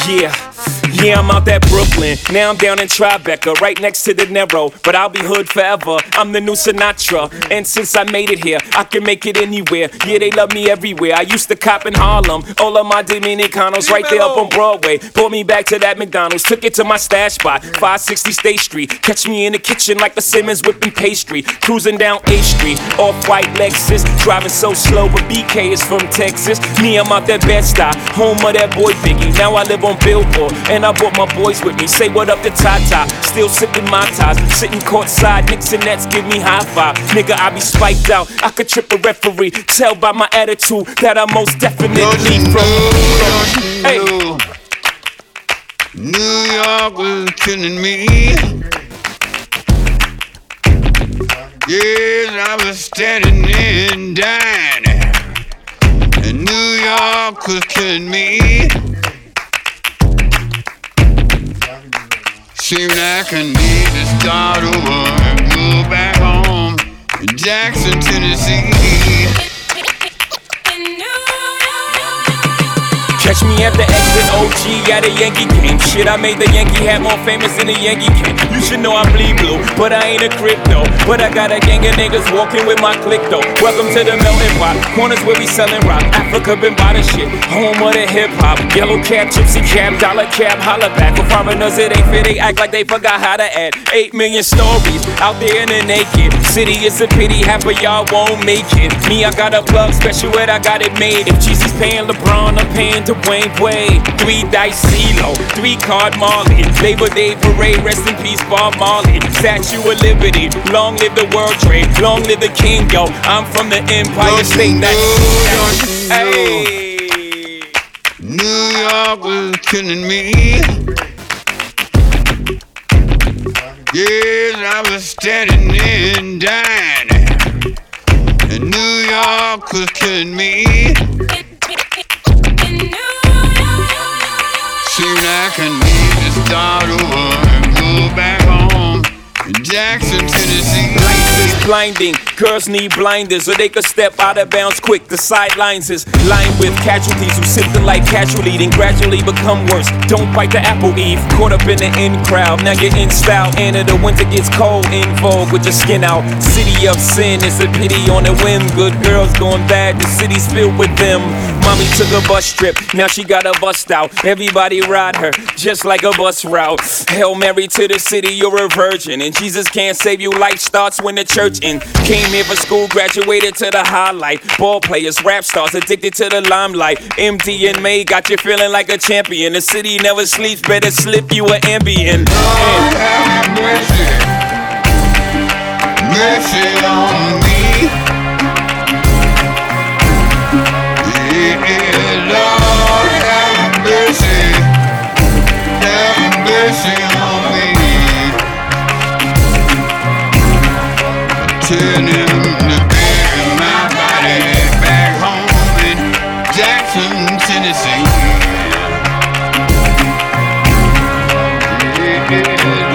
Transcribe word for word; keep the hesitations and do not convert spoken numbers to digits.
Yeah. Yeah, I'm out that Brooklyn. Now I'm down in Tribeca, right next to the Narrow. But I'll be hood forever. I'm the new Sinatra. And since I made it here, I can make it anywhere. Yeah, they love me everywhere. I used to cop in Harlem. All of my Dominicanos right there up on Broadway. Brought me back to that McDonald's. Took it to my stash spot, five sixty State Street. Catch me in the kitchen like the Simmons whipping pastry. Cruising down A Street, off-white Lexus. Driving so slow, but B K is from Texas. Me, I'm out that Bed-Stuy, home of that boy Biggie. Now I live on Billboard. And I brought my boys with me. Say what up to Tata. Still sipping my ties. Sitting courtside. Knicks and Nets give me high five. Nigga, I be spiked out. I could trip a referee. Tell by my attitude that I'm most definitely from. Hey. New York was killing me. Yes, I was standing and dining. And New York was killing me. Seemed like I need to start over and move back home in Jackson, Tennessee. Catch me at the exit O G at a Yankee game. Shit, I made the Yankee hat more famous than the Yankee king. You should know I bleed blue, but I ain't a crypto. But I got a gang of niggas walking with my click though. Welcome to the melting pot, corners where we selling rock. Africa been by the shit, home of the hip hop. Yellow cap, gypsy cap, dollar cap, holla back. For foreigners it ain't fit, they act like they forgot how to add. Eight million stories out there in the naked city. It's a pity half of y'all won't make it. Me, I got a plug special ed, I got it made. If Jesus paying LeBron, I'm paying to Wayne Wade, three dice CeeLo, three card Marley, Labor Day parade, rest in peace Bob Marley, Statue of Liberty, long live the World Trade, long live the King, yo. I'm from the Empire State. That, hey. New York was killing me. Yes, I was standing and dining, and New York was killing me. Seems like I need to start over and move back home in Jackson, Tennessee. Lights is blinding, girls need blinders, or they could step out of bounds quick. The sidelines is lined with casualties who sip the life casually, then gradually become worse. Don't bite the apple, Eve. Caught up in the in crowd, now you're in style. And the winter gets cold, in vogue with your skin out. City of sin, it's a pity on a whim. Good girls going bad, the city's filled with them. Mommy took a bus trip, now she got a bust out. Everybody ride her, just like a bus route. Hail Mary to the city, you're a virgin. And Jesus can't save you, life starts when the church in. Came here for school, graduated to the highlight. Ball players, rap stars, addicted to the limelight. M D and May got you feeling like a champion. The city never sleeps, better slip you an Ambien. Lord have mercy, mercy on me. Yeah, Lord have mercy, have mercy on me. Tell him to bury my body back home in Jackson, Tennessee. Yeah.